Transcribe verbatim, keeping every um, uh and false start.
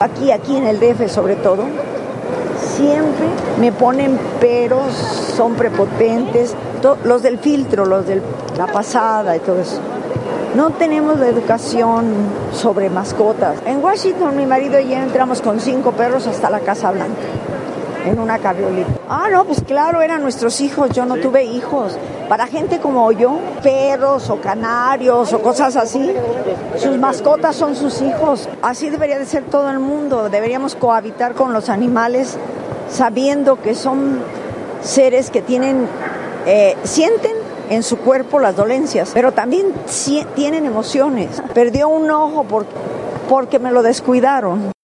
Aquí, aquí en el D F sobre todo, siempre me ponen peros, son prepotentes, to- los del filtro, los de la pasada y todo eso. No tenemos la educación sobre mascotas. En Washington mi marido y yo entramos con cinco perros hasta la Casa Blanca, en una cabrioleta. Ah, no, pues claro, eran nuestros hijos, yo no tuve hijos. Para gente como yo, perros o canarios o cosas así, sus mascotas son sus hijos. Así debería de ser todo el mundo. Deberíamos cohabitar con los animales sabiendo que son seres que tienen, eh, sienten en su cuerpo las dolencias, pero también si- tienen emociones. Perdió un ojo por, porque me lo descuidaron.